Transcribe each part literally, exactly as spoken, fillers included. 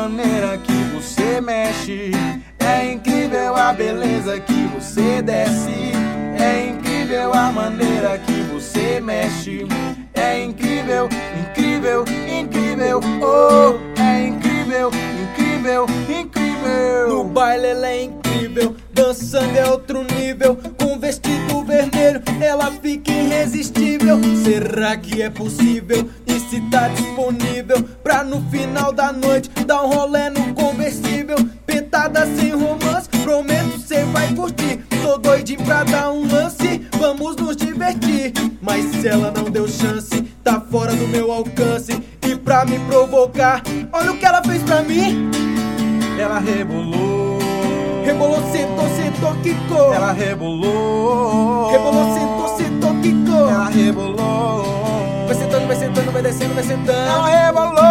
maneira que você mexe. É incrível a beleza que você desce. É incrível a maneira que você mexe. É incrível, incrível, incrível. Oh, é incrível, incrível, incrível. No baile ela é incrível, dançando é outro nível. Com vestido vermelho ela fica irresistível. Será que é possível? E se tá disponível pra no final da noite dar um rolê no conversível? Pentada sem romance, prometo cê vai curtir. Tô doidinho pra dar um lance, vamos nos divertir. Mas se ela não deu chance, tá fora do meu alcance. E pra me provocar, olha o que ela fez pra mim. Ela rebolou, rebolou, sentou, sentou, quicou. ela rebolou, rebolou, sentou, sentou, quicou. ela rebolou, vai sentando, vai sentando, vai descendo, vai sentando. ela rebolou.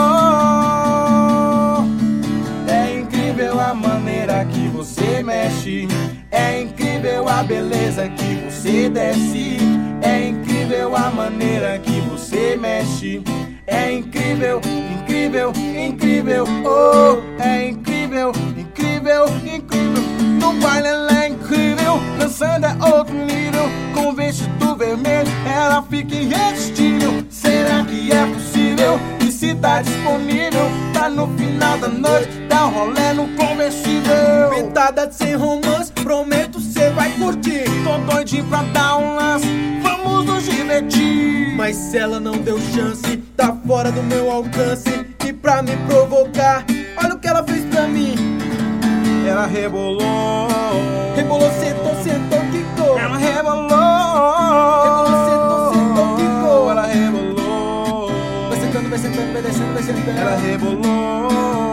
É incrível a maneira que você mexe. É incrível a beleza que você desce. É incrível a maneira que você mexe. É incrível, incrível, incrível. Oh, é incrível, incrível, incrível. No baile ela é incrível, dançando é outro nível. Com vestido vermelho ela fica irresistível. Será que é possível? E se tá disponível, tá no final da noite, dá um rolê no conversível. Pentada sem romance, prometo cê vai curtir. Tô doidinho pra dar um lance, vamos nos divertir. Mas se ela não deu chance, tá fora do meu alcance. E pra me provocar, olha o que ela fez pra mim. Ela rebolou, rebolou, sentou, sentou, quicou. ela rebolou, rebolou, sentou, sentou, quicou. ela rebolou, vai sentando, vai sentando, vai descendo, vai sentando. ela rebolou.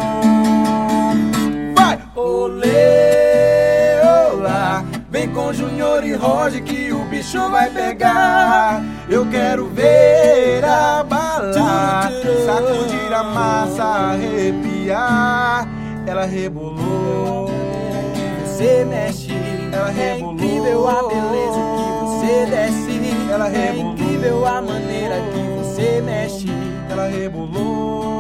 Vai! Olê, olá, vem com Junior e Roger que o bicho vai pegar. Eu quero ver abalar, sacudir a massa, arrepiar. Ela rebolou, você mexe. ela É rebolou, incrível a beleza que você desce. ela É rebolou, incrível a maneira que você mexe. ela rebolou.